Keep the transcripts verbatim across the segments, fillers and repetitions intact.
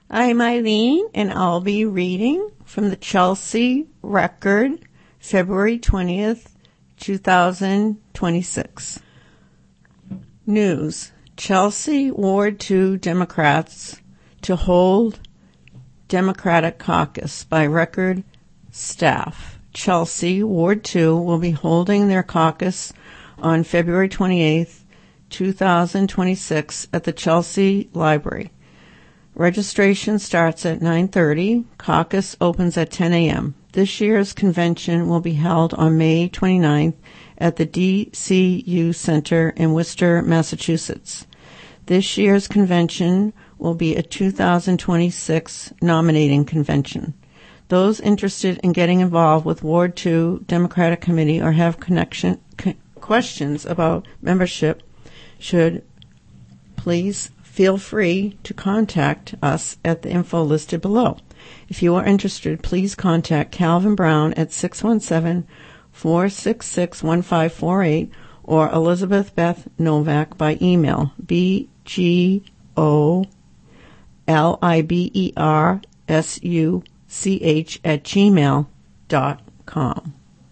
I'm Eileen, and I'll be reading from the Chelsea Record, February twentieth, twenty twenty-six. News. Chelsea Ward two Democrats to hold Democratic caucus by record staff. Chelsea Ward two will be holding their caucus on February twenty-eighth, twenty twenty-six at the Chelsea Library. Registration starts at nine thirty. Caucus opens at ten a.m. This year's convention will be held on May twenty-ninth at the D C U Center in Worcester, Massachusetts. This year's convention will be a two thousand twenty-six nominating convention. Those interested in getting involved with Ward two Democratic Committee or have connection c- questions about membership should please feel free to contact us at the info listed below. If you are interested, please contact Calvin Brown at six one seven, four six six, one five four eight or Elizabeth Beth Novak by email b g o l i b e r s u c h at gmail dot com.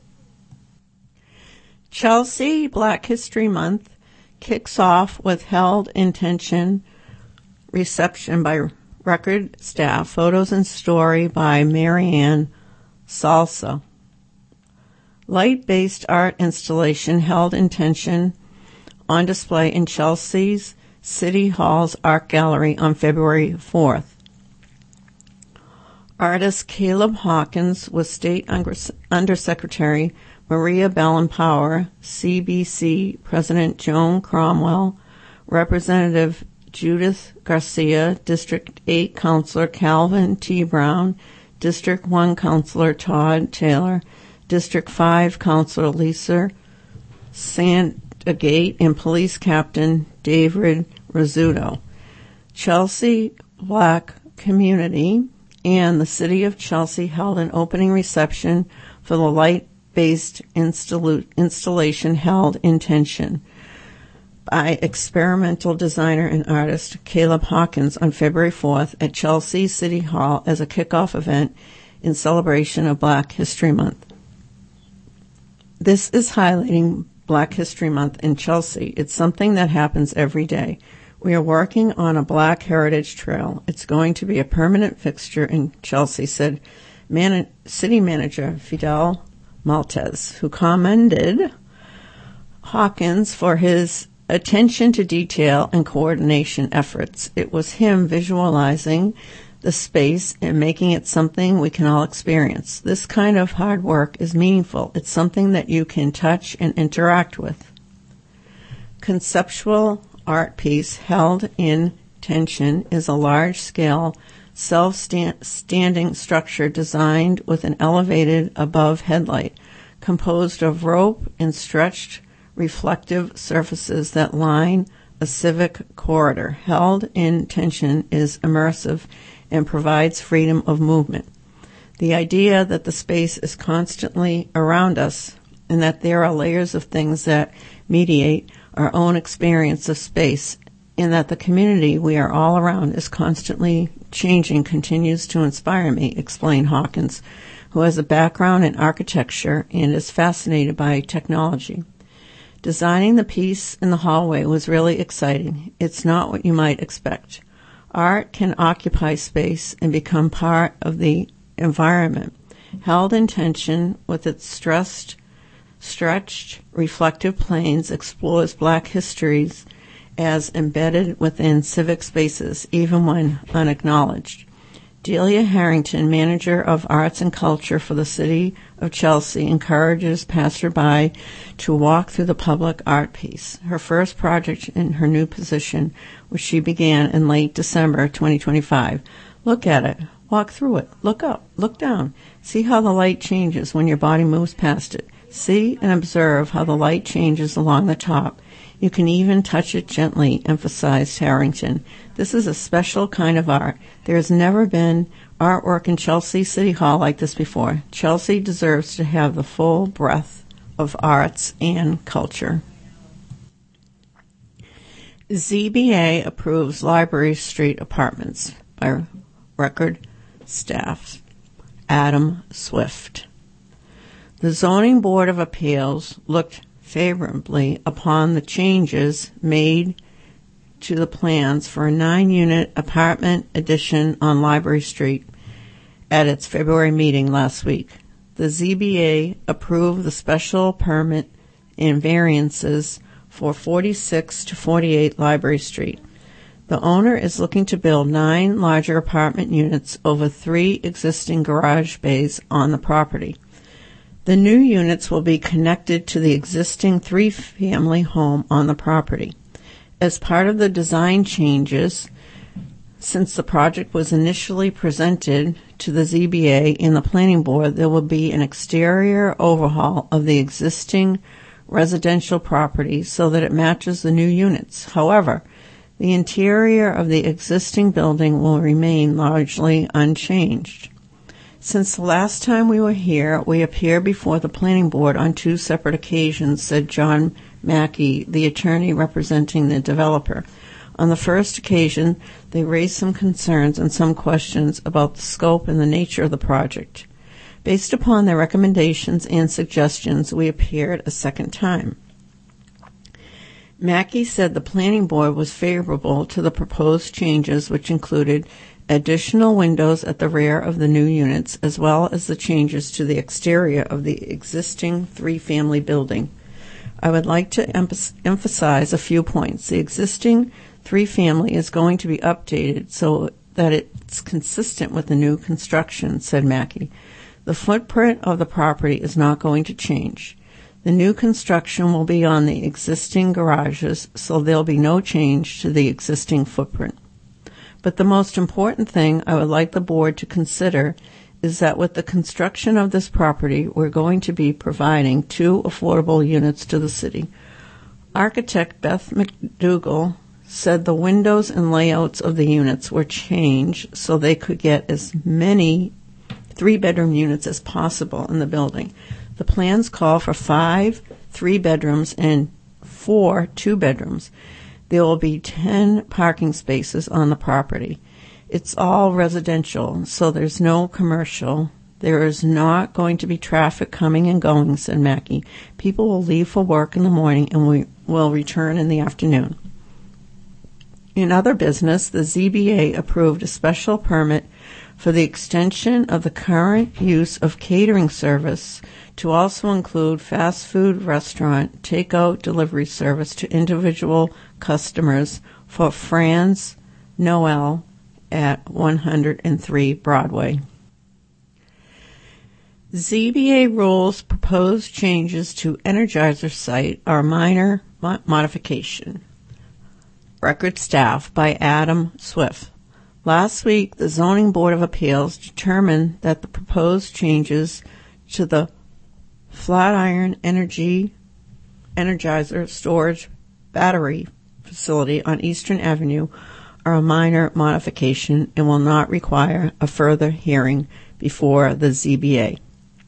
Chelsea Black History Month kicks off with held intention reception by record staff, photos and story by Marianne Salsa. Light-based art installation held intention on display in Chelsea's City Hall's Art Gallery on February fourth. Artist Caleb Hawkins with State Undersecretary Maria Ballenpower, C B C President Joan Cromwell, Representative Judith Garcia, District eight Councilor Calvin T. Brown, District one Councilor Todd Taylor, District five Councilor Lisa Sandgate, and Police Captain David Rizzuto. Chelsea Black Community and the City of Chelsea held an opening reception for the light-based install- installation held intention by experimental designer and artist Caleb Hawkins on February fourth at Chelsea City Hall as a kickoff event in celebration of Black History Month. This is highlighting Black History Month in Chelsea. It's something that happens every day. We are working on a Black Heritage Trail. It's going to be a permanent fixture in Chelsea, said Man- City Manager Fidel Maltez, who commended Hawkins for his attention to detail and coordination efforts. It was him visualizing the space and making it something we can all experience. This kind of hard work is meaningful. It's something that you can touch and interact with. Conceptual art piece held in tension is a large-scale, self-standing structure designed with an elevated above headlight, composed of rope and stretched reflective surfaces that line a civic corridor. Held in tension is immersive and provides freedom of movement. The idea that the space is constantly around us and that there are layers of things that mediate our own experience of space and that the community we are all around is constantly changing continues to inspire me, explained Hawkins, who has a background in architecture and is fascinated by technology. Designing the piece in the hallway was really exciting. It's not what you might expect. Art can occupy space and become part of the environment. Held in tension with its stressed, stretched, reflective planes explores Black histories as embedded within civic spaces, even when unacknowledged. Delia Harrington, manager of arts and culture for the City of Chelsea, encourages passerby to walk through the public art piece, her first project in her new position, which she began in late December twenty twenty-five. Look at it. Walk through it. Look up. Look down. See how the light changes when your body moves past it. See and observe how the light changes along the top. You can even touch it gently, emphasized Harrington. This is a special kind of art. There has never been artwork in Chelsea City Hall like this before. Chelsea deserves to have the full breadth of arts and culture. Z B A approves Library Street Apartments by Record staff, Adam Swift. The Zoning Board of Appeals looked favorably upon the changes made to the plans for a nine-unit apartment addition on Library Street at its February meeting last week. The Z B A approved the special permit and variances for forty-six to forty-eight Library Street. The owner is looking to build nine larger apartment units over three existing garage bays on the property. The new units will be connected to the existing three-family home on the property. As part of the design changes, since the project was initially presented to the Z B A and the Planning Board, there will be an exterior overhaul of the existing residential property so that it matches the new units. However, the interior of the existing building will remain largely unchanged. Since the last time we were here, we appeared before the Planning Board on two separate occasions, said John Mackey, the attorney representing the developer. On the first occasion, they raised some concerns and some questions about the scope and the nature of the project. Based upon their recommendations and suggestions, we appeared a second time. Mackey said the Planning Board was favorable to the proposed changes, which included additional windows at the rear of the new units, as well as the changes to the exterior of the existing three-family building. I would like to em- emphasize a few points. The existing three-family is going to be updated so that it's consistent with the new construction, said Mackey. The footprint of the property is not going to change. The new construction will be on the existing garages, so there'll be no change to the existing footprint. But the most important thing I would like the board to consider is that with the construction of this property, we're going to be providing two affordable units to the city. Architect Beth McDougall said the windows and layouts of the units were changed so they could get as many three-bedroom units as possible in the building. The plans call for five three-bedrooms and four two-bedrooms. There will be ten parking spaces on the property. It's all residential, so there's no commercial. There is not going to be traffic coming and going, said Mackey. People will leave for work in the morning and we will return in the afternoon. In other business, the Z B A approved a special permit for the extension of the current use of catering service to also include fast food restaurant takeout delivery service to individual customers for Franz Noel at one hundred three Broadway. Z B A rules proposed changes to Energizer site are minor mo- modification. Record staff by Adam Swift. Last week, the Zoning Board of Appeals determined that the proposed changes to the Flatiron Energy Energizer storage battery facility on Eastern Avenue are a minor modification and will not require a further hearing before the Z B A.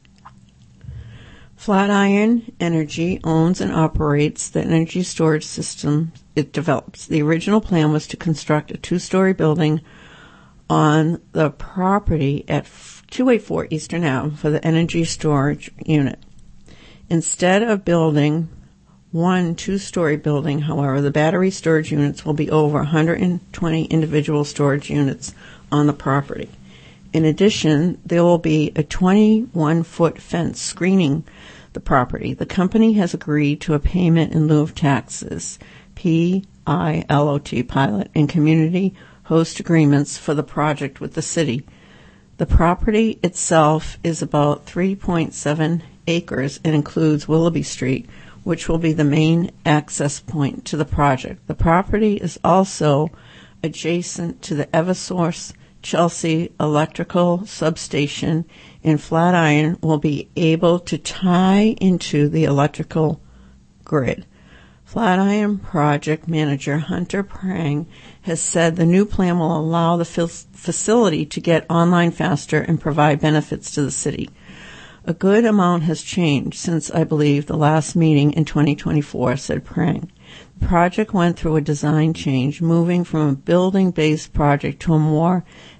Flatiron Energy owns and operates the energy storage system it develops. The original plan was to construct a two-story building on the property at two eighty-four Eastern Avenue for the energy storage unit. Instead of building one two-story building, however, the battery storage units will be over one hundred twenty individual storage units on the property. In addition, there will be a twenty-one foot fence screening the property. The company has agreed to a payment in lieu of taxes, P I L O T, pilot, and community host agreements for the project with the city. The property itself is about three point seven acres and includes Willoughby Street, which will be the main access point to the project. The property is also adjacent to the Eversource Chelsea electrical substation, and Flatiron will be able to tie into the electrical grid. Flatiron project manager Hunter Prang has said the new plan will allow the facility to get online faster and provide benefits to the city. A good amount has changed since, I believe, the last meeting in twenty twenty-four, said Prang. The project went through a design change, moving from a building-based project to a more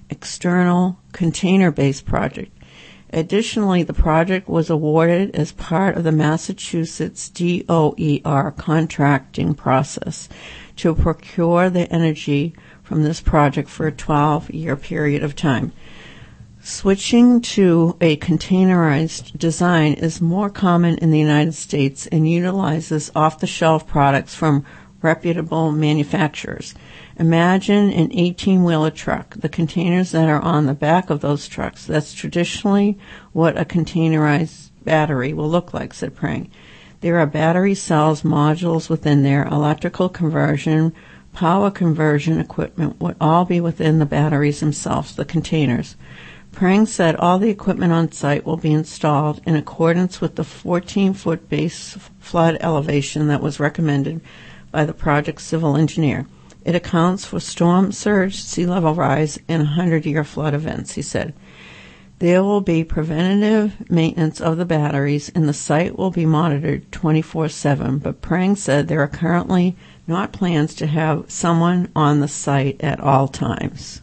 external container-based project. Additionally, the project was awarded as part of the Massachusetts D O E R contracting process to procure the energy from this project for a twelve-year period of time. Switching to a containerized design is more common in the United States and utilizes off-the-shelf products from reputable manufacturers. Imagine an eighteen-wheeler truck, the containers that are on the back of those trucks. That's traditionally what a containerized battery will look like, said Prang. There are battery cells, modules within there, electrical conversion, power conversion equipment would all be within the batteries themselves, the containers. Prang said all the equipment on site will be installed in accordance with the fourteen-foot base flood elevation that was recommended by the project's civil engineer. It accounts for storm surge, sea level rise, and hundred-year flood events, he said. There will be preventative maintenance of the batteries, and the site will be monitored twenty-four seven, but Prang said there are currently not plans to have someone on the site at all times.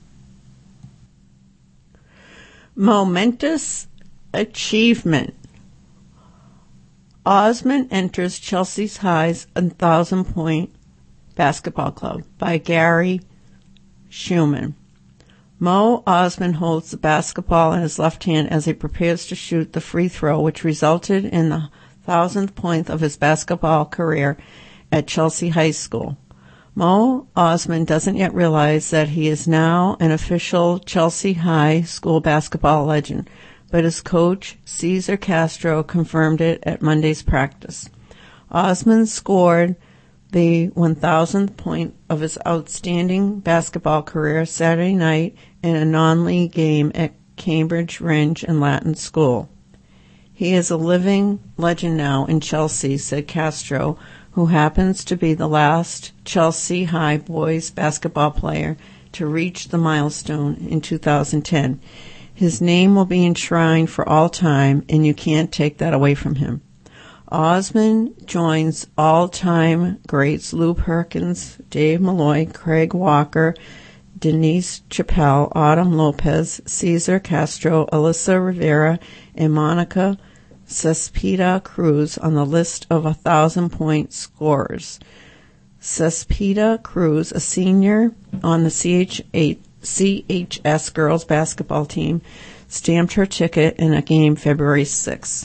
Momentous achievement. Osmond enters Chelsea High's one thousand point basketball club by Gary Schumann. Mo Osmond holds the basketball in his left hand as he prepares to shoot the free throw, which resulted in the thousandth point of his basketball career at Chelsea High School. Mo Osmond doesn't yet realize that he is now an official Chelsea High School basketball legend, but his coach, Cesar Castro, confirmed it at Monday's practice. Osmond scored the one thousandth point of his outstanding basketball career Saturday night in a non-league game at Cambridge Rindge and Latin School. He is a living legend now in Chelsea, said Castro, who happens to be the last Chelsea High boys basketball player to reach the milestone in two thousand ten. His name will be enshrined for all time, and you can't take that away from him. Osmond joins all-time greats Lou Perkins, Dave Malloy, Craig Walker, Denise Chappelle, Autumn Lopez, Cesar Castro, Alyssa Rivera, and Monica Cespita Cruz on the list of one thousand point scorers. Cespita Cruz, a senior on the C H eight C H S girls basketball team, stamped her ticket in a game February sixth.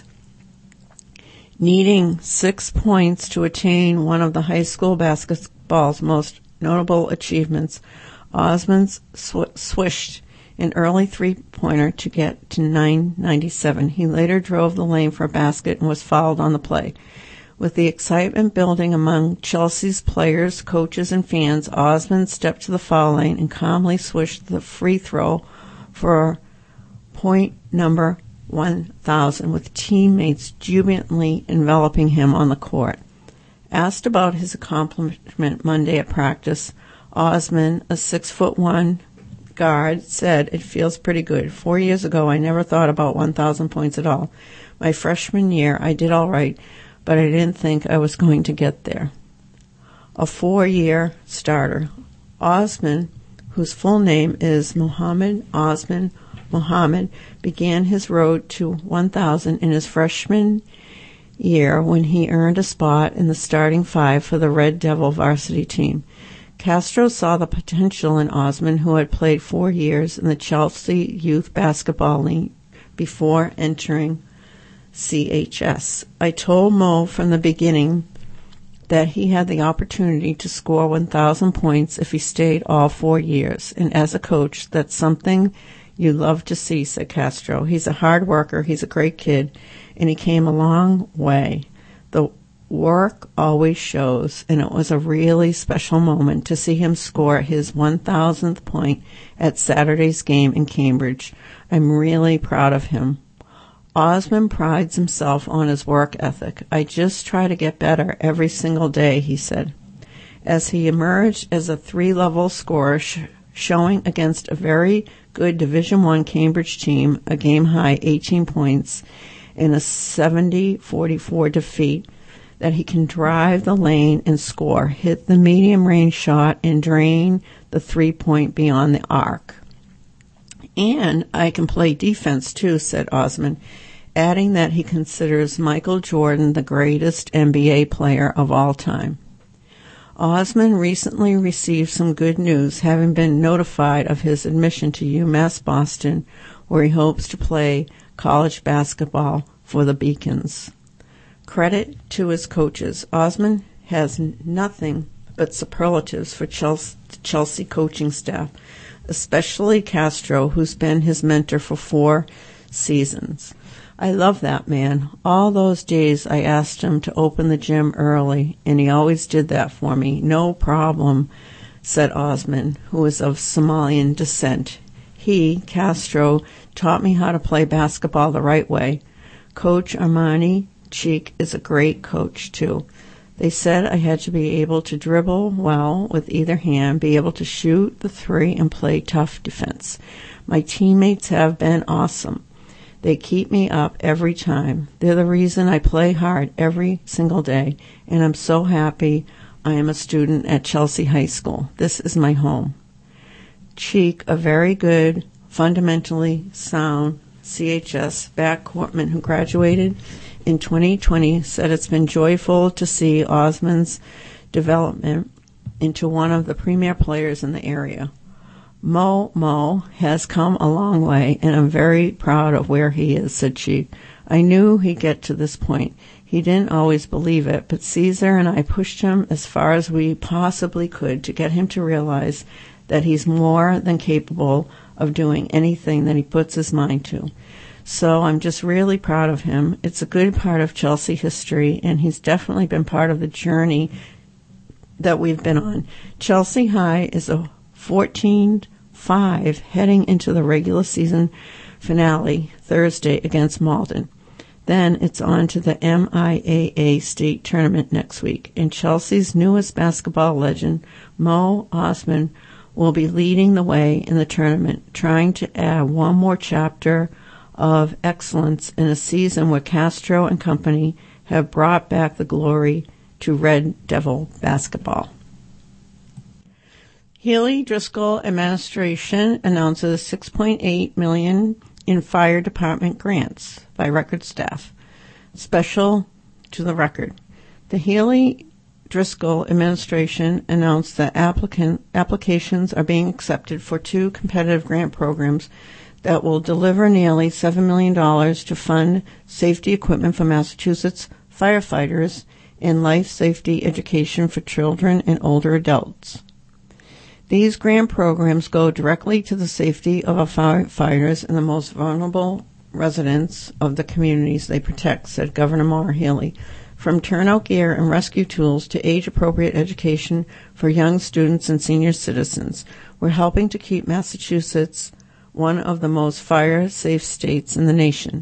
Needing six points to attain one of the high school basketball's most notable achievements, Osmond sw- swished an early three-pointer to get to nine ninety-seven. He later drove the lane for a basket and was fouled on the play. With the excitement building among Chelsea's players, coaches, and fans, Osmond stepped to the foul lane and calmly swished the free throw for point number one thousand, with teammates jubilantly enveloping him on the court. Asked about his accomplishment Monday at practice, Osmond, a six foot one guard, said, "It feels pretty good. Four years ago, I never thought about one thousand points at all. My freshman year, I did all right, but I didn't think I was going to get there." A four-year starter, Osmond, whose full name is Mohammed Osmond Mohammed, began his road to one thousand in his freshman year when he earned a spot in the starting five for the Red Devil varsity team. Castro saw the potential in Osmond, who had played four years in the Chelsea Youth Basketball League before entering C H S. "I told Mo from the beginning that he had the opportunity to score one thousand points if he stayed all four years. And as a coach, that's something you love to see," said Castro. "He's a hard worker, he's a great kid, and he came a long way. The work always shows, and it was a really special moment to see him score his one thousandth point at Saturday's game in Cambridge. I'm really proud of him." Osmond prides himself on his work ethic. "I just try to get better every single day," he said. As he emerged as a three-level scorer, sh- showing against a very good Division One Cambridge team a game-high eighteen points in a seventy forty-four defeat, that he can drive the lane and score, hit the medium-range shot, and drain the three-point beyond the arc. And I can play defense too, said Osman, adding that he considers Michael Jordan the greatest N B A player of all time. Osman recently received some good news, having been notified of his admission to UMass Boston, where he hopes to play college basketball for the Beacons. Credit to his coaches. Osman has nothing but superlatives for Chelsea, Chelsea coaching staff, especially Castro, who's been his mentor for four seasons. I love that man. All those days I asked him to open the gym early, and he always did that for me. No problem, said Osman, who is of Somalian descent. He, Castro, taught me how to play basketball the right way. Coach Armani Cheek is a great coach, too. They said I had to be able to dribble well with either hand, be able to shoot the three, and play tough defense. My teammates have been awesome. They keep me up every time. They're the reason I play hard every single day, and I'm so happy I am a student at Chelsea High School. This is my home. Cheek, a very good, fundamentally sound C H S backcourtman who graduated in twenty twenty, said it's been joyful to see Osman's development into one of the premier players in the area. Mo Mo has come a long way, and I'm very proud of where he is, said Cheek. I knew he'd get to this point. He didn't always believe it, but Caesar and I pushed him as far as we possibly could to get him to realize that he's more than capable of doing anything that he puts his mind to. So I'm just really proud of him. It's a good part of Chelsea history, and he's definitely been part of the journey that we've been on. Chelsea High is a fourteen five heading into the regular season finale Thursday against Malden. Then it's on to the M I A A state tournament next week, and Chelsea's newest basketball legend, Mo Osman, will be leading the way in the tournament, trying to add one more chapter of excellence in a season where Castro and company have brought back the glory to Red Devil basketball. Healy Driscoll administration announces six point eight million dollars in fire department grants by record staff. Special to the record. The Healy Driscoll administration announced that applicant applications are being accepted for two competitive grant programs that will deliver nearly seven million dollars to fund safety equipment for Massachusetts firefighters and life safety education for children and older adults. These grant programs go directly to the safety of our firefighters and the most vulnerable residents of the communities they protect, said Governor Maura Healey. From turnout gear and rescue tools to age-appropriate education for young students and senior citizens, we're helping to keep Massachusetts one of the most fire-safe states in the nation.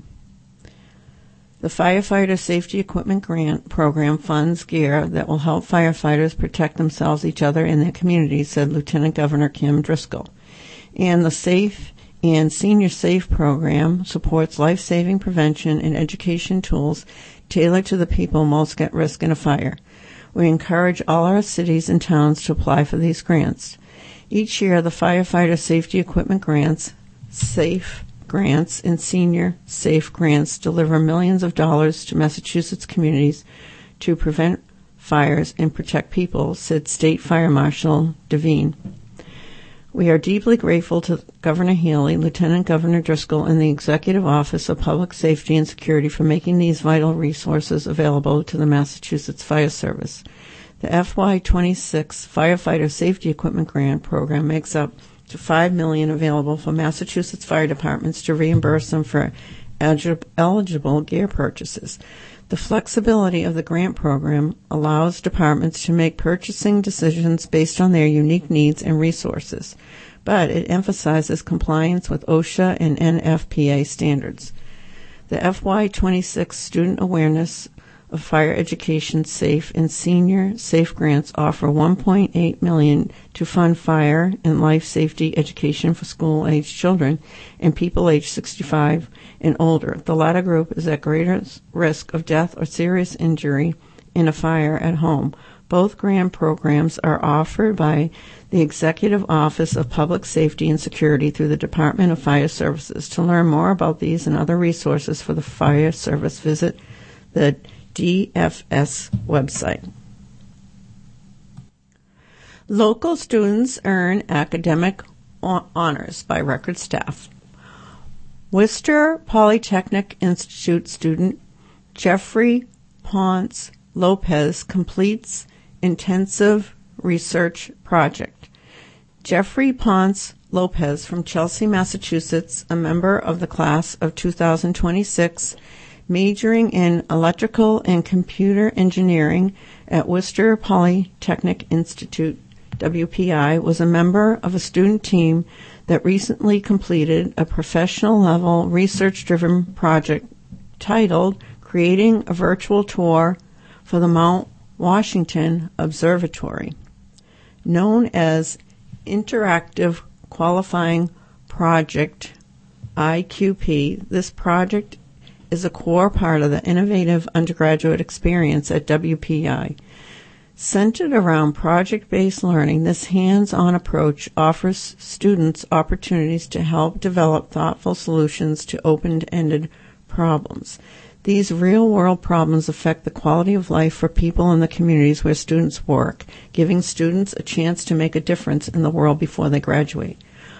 The Firefighter Safety Equipment Grant Program funds gear that will help firefighters protect themselves, each other, and their communities, said Lieutenant Governor Kim Driscoll. And the Safe and Senior Safe program supports life-saving prevention and education tools tailored to the people most at risk in a fire. We encourage all our cities and towns to apply for these grants. Each year, the Firefighter Safety Equipment Grants, SAFE grants, and Senior Safe grants deliver millions of dollars to Massachusetts communities to prevent fires and protect people, said State Fire Marshal Devine. We are deeply grateful to Governor Healey, Lieutenant Governor Driscoll, and the Executive Office of Public Safety and Security for making these vital resources available to the Massachusetts Fire Service. The F Y twenty-six Firefighter Safety Equipment Grant Program makes up to five million dollars available for Massachusetts fire departments to reimburse them for eligible gear purchases. The flexibility of the grant program allows departments to make purchasing decisions based on their unique needs and resources, but it emphasizes compliance with OSHA and N F P A standards. The F Y twenty-six Student Awareness of Fire Education Safe and Senior Safe grants offer one point eight million dollars to fund fire and life safety education for school-aged children and people aged sixty-five and older. The latter group is at greater risk of death or serious injury in a fire at home. Both grant programs are offered by the Executive Office of Public Safety and Security through the Department of Fire Services. To learn more about these and other resources for the fire service, visit the D F S website. Local students earn academic honors by record staff. Worcester Polytechnic Institute student Jeffrey Ponce Lopez completes intensive research project. Jeffrey Ponce Lopez from Chelsea, Massachusetts, a member of the class of two thousand twenty-six, majoring in electrical and computer engineering at Worcester Polytechnic Institute, W P I, was a member of a student team that recently completed a professional-level research-driven project titled Creating a Virtual Tour for the Mount Washington Observatory. Known as Interactive Qualifying Project, I Q P, this project is a core part of the innovative undergraduate experience at W P I. Centered around project-based learning, this hands-on approach offers students opportunities to help develop thoughtful solutions to open-ended problems. These real-world problems affect the quality of life for people in the communities where students work, giving students a chance to make a difference in the world before they graduate.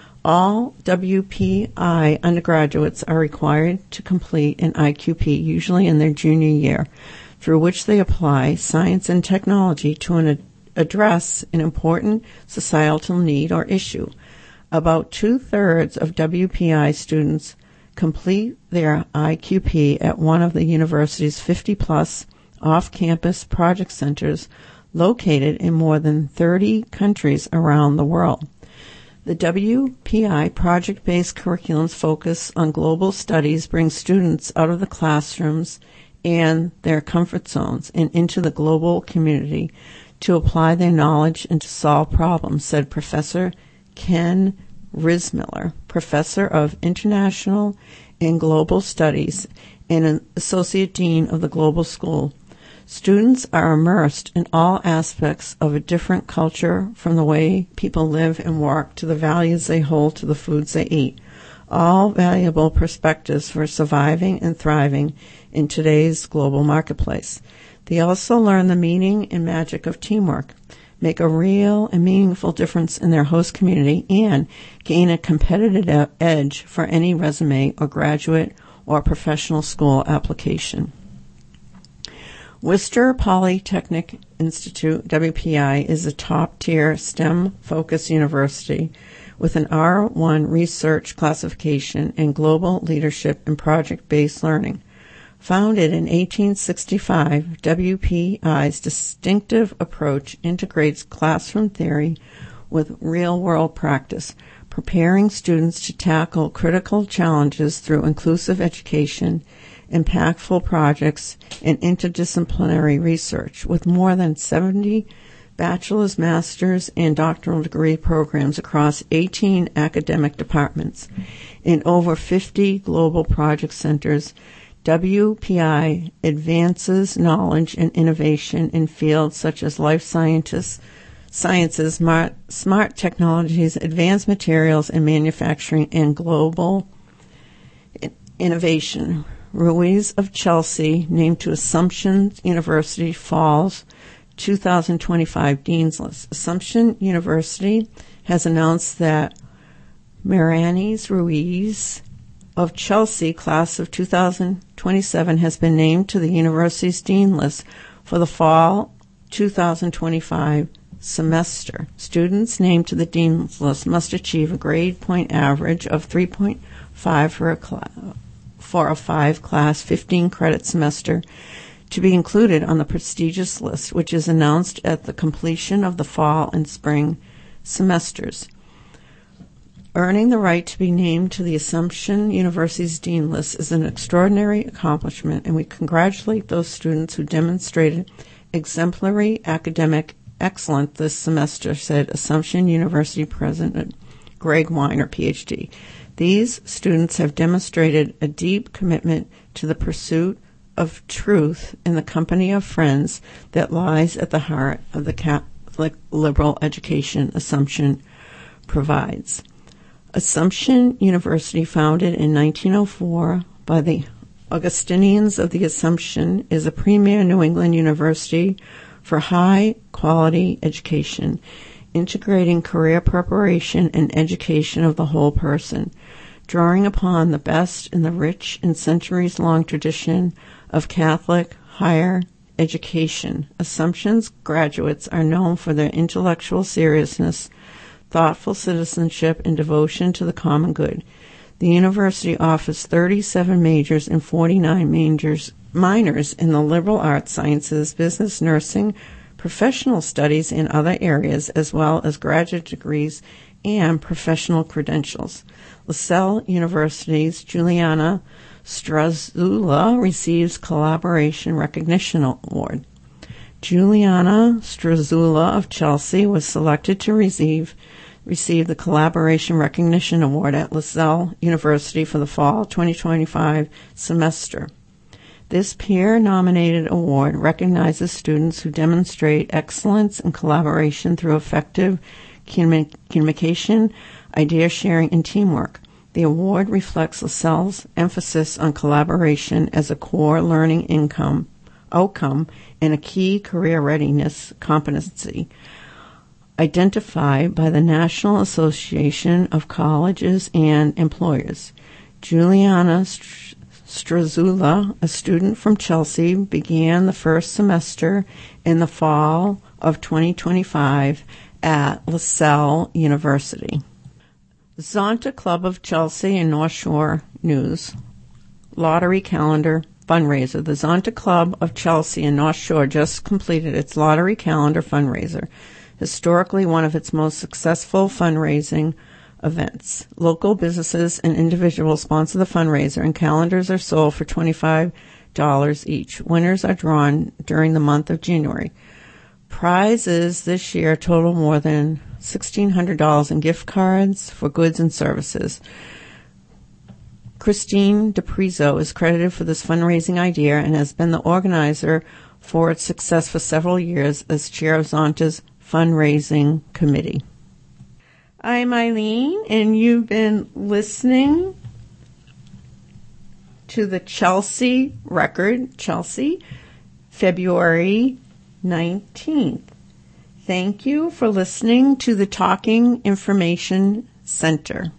All W P I undergraduates are required to complete an I Q P, usually in their junior year, through which they apply science and technology to an ad- address an important societal need or issue. About two-thirds of W P I students complete their I Q P at one of the university's fifty-plus off-campus project centers located in more than thirty countries around the world. The W P I project-based curriculum's focus on global studies brings students out of the classrooms and their comfort zones and into the global community to apply their knowledge and to solve problems, said Professor Ken Rismiller, Professor of International and Global Studies and an Associate Dean of the Global School. Students are immersed in all aspects of a different culture, from the way people live and work to the values they hold to the foods they eat, all valuable perspectives for surviving and thriving in today's global marketplace. They also learn the meaning and magic of teamwork, make a real and meaningful difference in their host community, and gain a competitive edge for any resume or graduate or professional school application. Worcester Polytechnic Institute, W P I, is a top-tier STEM-focused university with an R one research classification and global leadership in project-based learning. Founded in eighteen sixty-five, W P I's distinctive approach integrates classroom theory with real-world practice, preparing students to tackle critical challenges through inclusive education, impactful projects, and interdisciplinary research. With more than seventy bachelor's, master's, and doctoral degree programs across eighteen academic departments in over fifty global project centers, W P I advances knowledge and innovation in fields such as life sciences, sciences, smart, smart technologies, advanced materials and manufacturing, and global innovation. Ruiz of Chelsea, named to Assumption University Falls two thousand twenty-five Dean's List. Assumption University has announced that Marianis Ruiz of Chelsea, class of two thousand twenty-seven, has been named to the university's Dean List for the fall two thousand twenty-five semester. Students named to the Dean's List must achieve a grade point average of three point five for a class. for a five-class, fifteen-credit semester to be included on the prestigious list, which is announced at the completion of the fall and spring semesters. Earning the right to be named to the Assumption University's Dean List is an extraordinary accomplishment, and we congratulate those students who demonstrated exemplary academic excellence this semester, said Assumption University President Greg Weiner, P H D. These students have demonstrated a deep commitment to the pursuit of truth in the company of friends that lies at the heart of the Catholic liberal education Assumption provides. Assumption University, founded in nineteen oh four by the Augustinians of the Assumption, is a premier New England university for high-quality education, integrating career preparation and education of the whole person, drawing upon the best in the rich and centuries-long tradition of Catholic higher education. Assumption's graduates are known for their intellectual seriousness, thoughtful citizenship, and devotion to the common good. The university offers thirty-seven majors and forty-nine majors, minors in the liberal arts sciences, business, nursing, professional studies, and other areas, as well as graduate degrees and professional credentials. LaSalle University's Juliana Strazula receives Collaboration Recognition Award. Juliana Strazula of Chelsea was selected to receive received the Collaboration Recognition Award at LaSalle University for the fall twenty twenty-five semester. This peer-nominated award recognizes students who demonstrate excellence in collaboration through effective communication, idea sharing, and teamwork. The award reflects LaSalle's emphasis on collaboration as a core learning income, outcome and a key career readiness competency, identified by the National Association of Colleges and Employers. Juliana Strazula, a student from Chelsea, began the first semester in the fall of twenty twenty-five at LaSalle University. Zonta Club of Chelsea and North Shore News Lottery Calendar Fundraiser. The Zonta Club of Chelsea and North Shore just completed its Lottery Calendar fundraiser, historically one of its most successful fundraising events. Local businesses and individuals sponsor the fundraiser, and calendars are sold for twenty-five dollars each. Winners are drawn during the month of January. Prizes this year total more than sixteen hundred dollars in gift cards for goods and services. Christine DePrizo is credited for this fundraising idea and has been the organizer for its success for several years as chair of Zonta's fundraising committee. I'm Eileen, and you've been listening to the Chelsea Record, Chelsea, February nineteenth. Thank you for listening to the Talking Information Center.